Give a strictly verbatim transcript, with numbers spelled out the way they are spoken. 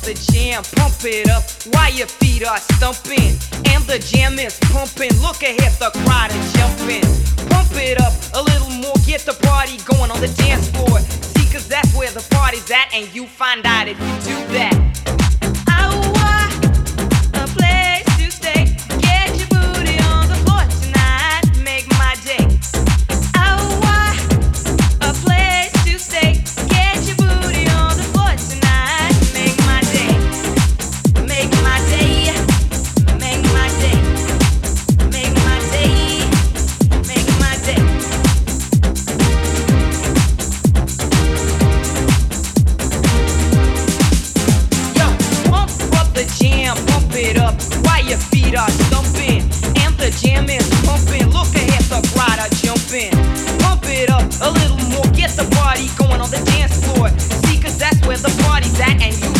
the jam, pump it up while your feet are stumping. And the jam is pumping, look ahead, the crowd is jumping. Pump it up a little more, get the party going on the dance floor. See, cause that's where the party's at, and you find out if you do that. A little more, get the party going on the dance floor. See, cause that's where the party's at, and you